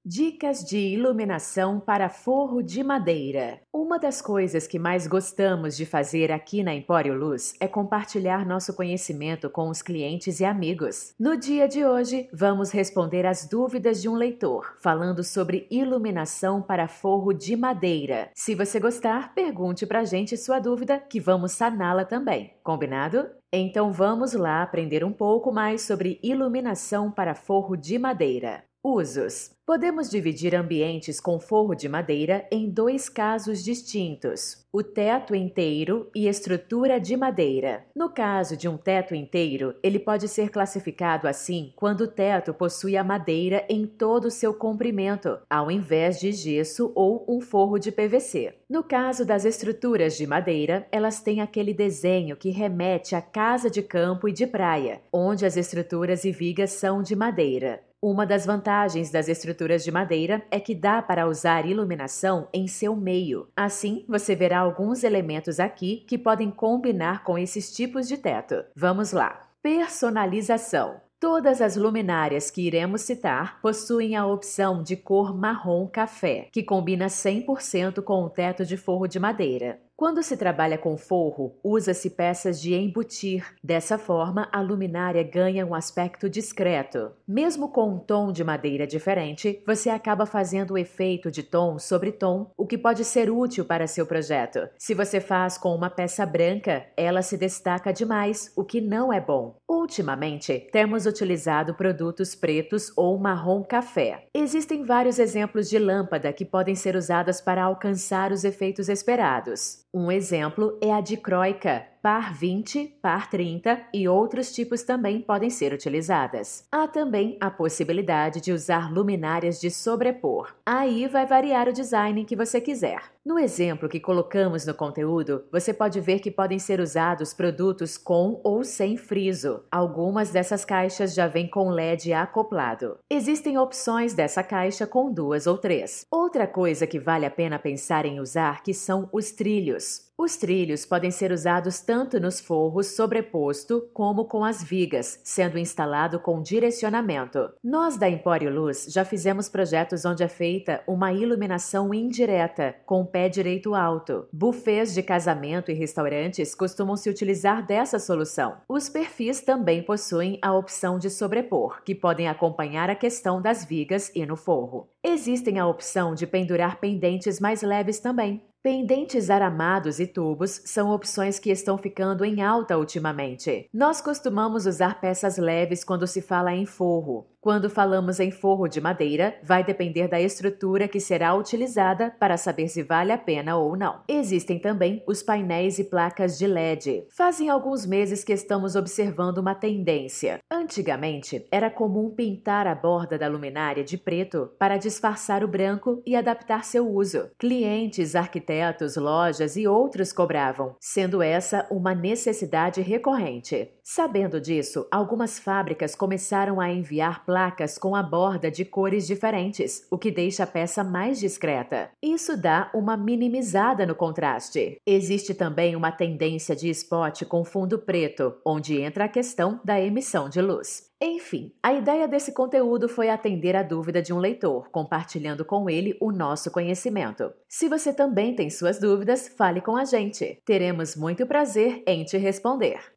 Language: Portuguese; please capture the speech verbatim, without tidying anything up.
Dicas de iluminação para forro de madeira. Uma das coisas que mais gostamos de fazer aqui na Empório Luz é compartilhar nosso conhecimento com os clientes e amigos. No dia de hoje, vamos responder às dúvidas de um leitor, falando sobre iluminação para forro de madeira. Se você gostar, pergunte pra gente sua dúvida, que vamos saná-la também. Combinado? Então vamos lá aprender um pouco mais sobre iluminação para forro de madeira. Usos. Podemos dividir ambientes com forro de madeira em dois casos distintos: o teto inteiro e estrutura de madeira. No caso de um teto inteiro, ele pode ser classificado assim quando o teto possui a madeira em todo o seu comprimento, ao invés de gesso ou um forro de P V C. No caso das estruturas de madeira, elas têm aquele desenho que remete à casa de campo e de praia, onde as estruturas e vigas são de madeira. Uma das vantagens das estruturas de madeira é que dá para usar iluminação em seu meio. Assim, você verá alguns elementos aqui que podem combinar com esses tipos de teto. Vamos lá! Personalização. Todas as luminárias que iremos citar possuem a opção de cor marrom café, que combina cem por cento com o teto de forro de madeira. Quando se trabalha com forro, usa-se peças de embutir. Dessa forma, a luminária ganha um aspecto discreto. Mesmo com um tom de madeira diferente, você acaba fazendo o efeito de tom sobre tom, o que pode ser útil para seu projeto. Se você faz com uma peça branca, ela se destaca demais, o que não é bom. Ultimamente, temos utilizado produtos pretos ou marrom café. Existem vários exemplos de lâmpada que podem ser usadas para alcançar os efeitos esperados. Um exemplo é a dicróica, par vinte, par trinta e outros tipos também podem ser utilizadas. Há também a possibilidade de usar luminárias de sobrepor. Aí vai variar o design que você quiser. No exemplo que colocamos no conteúdo, você pode ver que podem ser usados produtos com ou sem friso. Algumas dessas caixas já vêm com L E D acoplado. Existem opções dessa caixa com duas ou três. Outra coisa que vale a pena pensar em usar que são os trilhos. Os trilhos podem ser usados tanto nos forros sobreposto como com as vigas, sendo instalado com direcionamento. Nós da Empório Luz já fizemos projetos onde é feita uma iluminação indireta, com o pé direito alto. Buffets de casamento e restaurantes costumam se utilizar dessa solução. Os perfis também possuem a opção de sobrepor, que podem acompanhar a questão das vigas e no forro. Existem a opção de pendurar pendentes mais leves também. Pendentes aramados e tubos são opções que estão ficando em alta ultimamente. Nós costumamos usar peças leves quando se fala em forro. Quando falamos em forro de madeira, vai depender da estrutura que será utilizada para saber se vale a pena ou não. Existem também os painéis e placas de L E D. Fazem alguns meses que estamos observando uma tendência. Antigamente, era comum pintar a borda da luminária de preto para disfarçar o branco e adaptar seu uso. Clientes, arquitetos, lojas e outros cobravam, sendo essa uma necessidade recorrente. Sabendo disso, algumas fábricas começaram a enviar placas com a borda de cores diferentes, o que deixa a peça mais discreta. Isso dá uma minimizada no contraste. Existe também uma tendência de spot com fundo preto, onde entra a questão da emissão de luz. Enfim, a ideia desse conteúdo foi atender a dúvida de um leitor, compartilhando com ele o nosso conhecimento. Se você também tem suas dúvidas, fale com a gente. Teremos muito prazer em te responder.